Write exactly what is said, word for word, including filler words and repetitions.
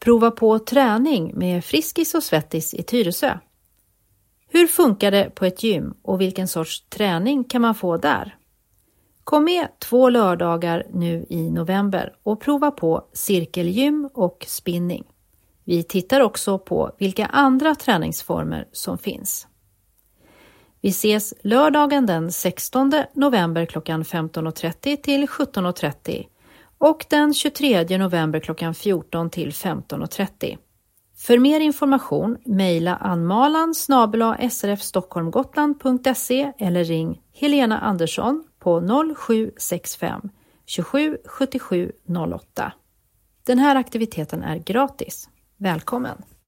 Prova på träning med Friskis och Svettis i Tyresö. Hur funkar det på ett gym och vilken sorts träning kan man få där? Kom med två lördagar nu i november och prova på cirkelgym och spinning. Vi tittar också på vilka andra träningsformer som finns. Vi ses lördagen den sextonde november klockan femton och trettio till sjutton och trettio och den tjugotredje november klockan fjorton till femton och trettio. För mer information mejla anmalan snabel-a srfstockholmgotland punkt se eller ring Helena Andersson på noll sju sex fem tjugosju sjuttiosju noll åtta. Den här aktiviteten är gratis. Välkommen!